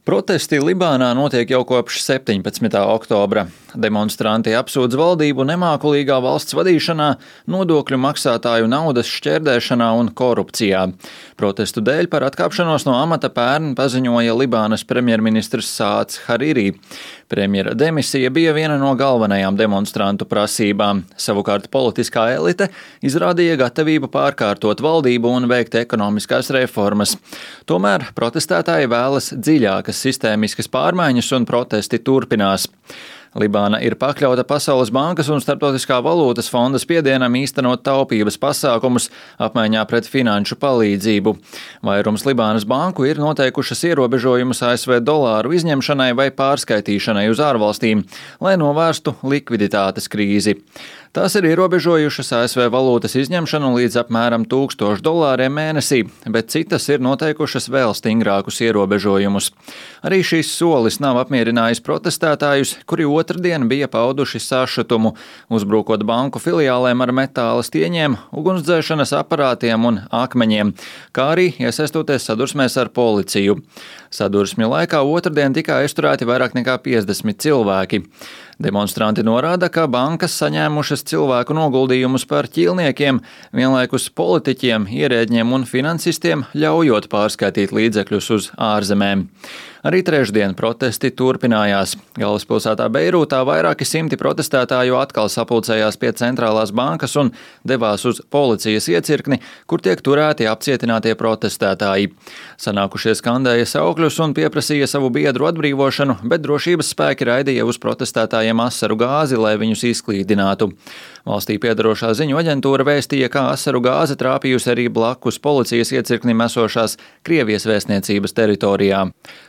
Protesti Libānā notiek jau kopš 17. oktobra. Demonstranti apsūdz valdību nemākulīgā valsts vadīšanā, nodokļu maksātāju naudas šķērdēšanā un korupcijā. Protestu dēļ par atkāpšanos no amata pērn paziņoja Libānas premjerministrs Sāds Harīrī. Premjera demisija bija viena no galvenajām demonstrantu prasībām. Savukārt politiskā elite izrādīja gatavību pārkārtot valdību un veikt ekonomiskās reformas. Tomēr protestētāji vēlas dziļākas sistēmiskas pārmaiņas un protesti turpinās. Libāna ir pakļauta Pasaules bankas un Starptautiskā valūtas fonda spiedienam īstenot taupības pasākumus apmaiņā pret finanšu palīdzību. Vairums Libānas banku ir noteikušas ierobežojumus ASV dolāru izņemšanai vai pārskaitīšanai uz ārvalstīm, lai novērstu likviditātes krīzi. Tās ir ierobežojušas ASV valūtas izņemšanu līdz apmēram $1000 mēnesī, bet citas ir noteikušas vēl stingrākus ierobežojumus. Arī šis solis nav apmierinājis protestētājus, kuri otrdien bija pauduši sašutumu, uzbrukot banku filiālēm ar metāla stieņiem, ugunsdzēšanas aparātiem un akmeņiem, kā arī iesaistoties sadursmēs ar policiju. Sadursmju laikā otrdien tika aizturēti vairāk nekā 50 cilvēki. Demonstranti norāda, ka bankas saņēmušas cilvēku noguldījumus par ķīlniekiem, vienlaikus politiķiem, ierēdņiem un finansistiem, ļaujot pārskaitīt līdzekļus uz ārzemēm. Arī trešdien protesti turpinājās. Galvaspilsētā Beirūtā vairāki simti protestētāju atkal sapulcējās pie centrālās bankas un devās uz policijas iecirkni, kur tiek turēti apcietinātie protestētāji. Sanākušie skandēja saukļus un pieprasīja savu biedru atbrīvošanu, bet drošības spēki raidīja uz protestētājiem asaru gāzi, lai viņus izklīdinātu. Valstī piedarošā ziņu aģentūra vēstīja, ka asaru gāze trāpījusi arī blakus policijas iecirknim esošās Krievijas vēstniecības teritorijā.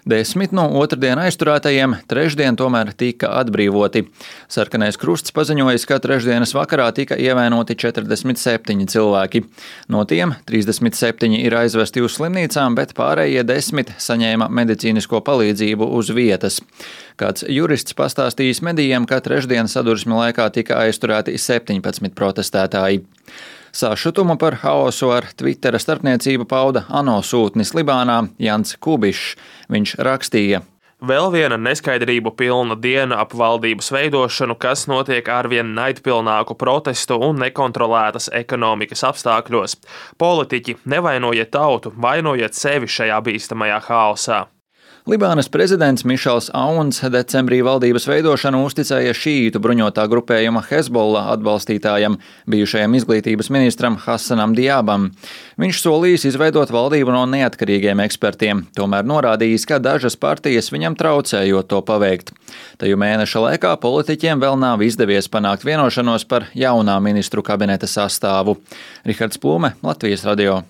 10 no otrdien aizturētajiem trešdien tomēr tika atbrīvoti. Sarkanais krusts paziņojis, ka trešdienas vakarā tika ievainoti 47 cilvēki. No tiem 37 ir aizvesti uz slimnīcām, bet pārējie 10 saņēma medicīnisko palīdzību uz vietas. Kāds jurists pastāstījis medijiem, ka trešdien sadursmi laikā tika aizturēti 17 protestētāji. Sašutumu par haosu ar Twittera starpniecību pauda ANO sūtnis Libānā Jans Kubišs. Viņš rakstīja: Vēl viena neskaidrību pilna diena ap valdības veidošanu, kas notiek arvien naidpilnāku protestu un nekontrolētas ekonomikas apstākļos. Politiķi, nevainojiet tautu, vainojiet sevi šajā bīstamajā haosā. Libānas prezidents Mišels Auns decembrī valdības veidošanu uzticēja šīītu bruņotā grupējuma Hezbollah atbalstītājam, bijušajam izglītības ministram Hasanam Diabam. Viņš solījis izveidot valdību no neatkarīgiem ekspertiem, tomēr norādījis, ka dažas partijas viņam traucējot to paveikt. Taju mēneša laikā politiķiem vēl nav izdevies panākt vienošanos par jaunā ministru kabineta sastāvu. Rihards Plūme, Latvijas radio.